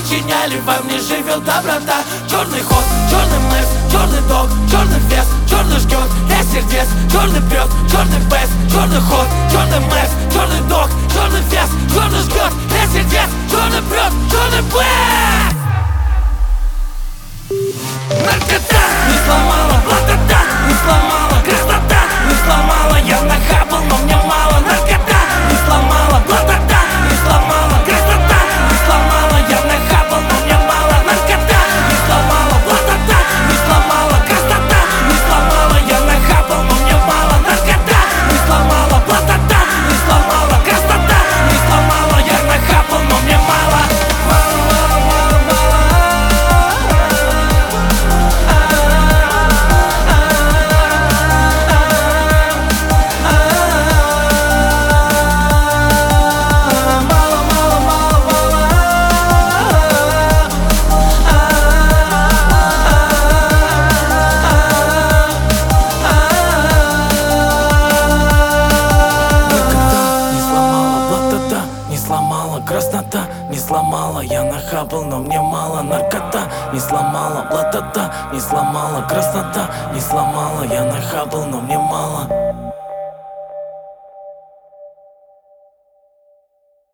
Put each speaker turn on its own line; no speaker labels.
причиняли, во мне живет доброта. Черный ход, черный мэс, черный дог, черный вес, черный жгет для сердец, черный прет, черный бэс, черный ход, черный мэс, черный дог, черный вес, черный жгет для сердец, черный прет, черный бэс. Наркота не сломала, блатота не сломала, красота не сломала. Я нахапал, но мне мало. Наркота не сломала, блатота не сломала, красота не сломала. Я нахапал, но мне мало. Наркота не сломала, блатота не сломала, красота не сломала. Я нахапал, но мне мало. Наркота не сломала, блатота не сломала, красота не сломала. Я нахапал, но мне мало. Краснота не сломала, я нахапал, но мне мало. Наркота не сломала, блатота не сломала, красота не сломала. Я нахапал, но мне мало.